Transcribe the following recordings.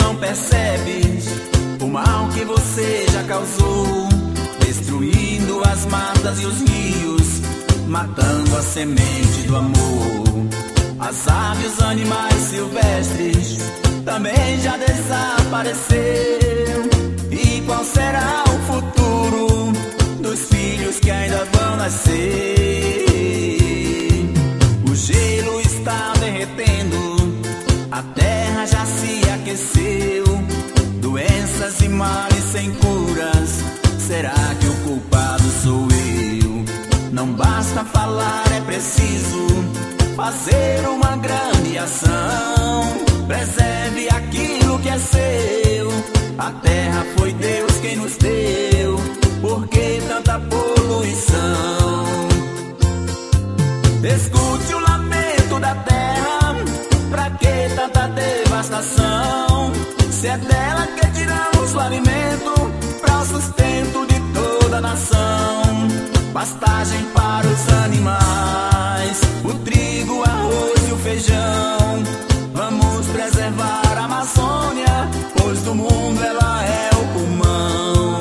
não percebes o mal que você já causou, destruindo as matas e os rios, matando a semente do amor. As aves, os animais silvestres também já desapareceram. E qual será o futuro dos filhos que ainda vão nascer? O gelo está derretendo, a terra já se aqueceu. Doenças e males sem curas, será que o culpado sou eu? Não basta falar, é preciso fazer uma grande ação. Preserve aquilo que é seu. A terra foi Deus quem nos deu. Por que tanta poluição? Escute o lamento da terra. Pra que tanta devastação? Se é dela que tiramos o alimento para o sustento de toda a nação. Pastagem para os animais, o trigo, o arroz e o feijão. Vamos preservar a Amazônia, pois do mundo ela é o pulmão.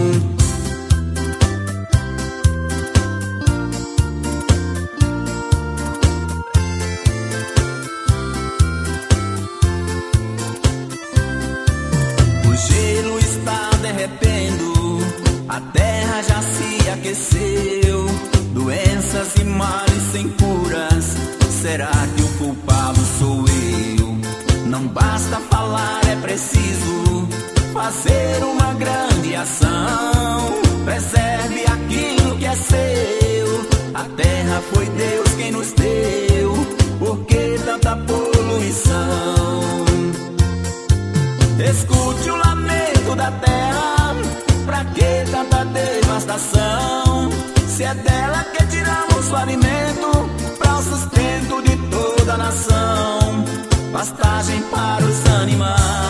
O gelo está derretendo, a terra já se aqueceu. Doenças e males sem curas, será que o culpado sou eu? Não basta falar, é preciso fazer uma grande ação. Preserve aquilo que é seu. A terra foi Deus quem nos deu. Por que tanta poluição? Escute o lamento da terra. Pra que tanta devastação? Se é dela que tiramos o alimento para o sustento de toda a nação. Pastagem para os animais.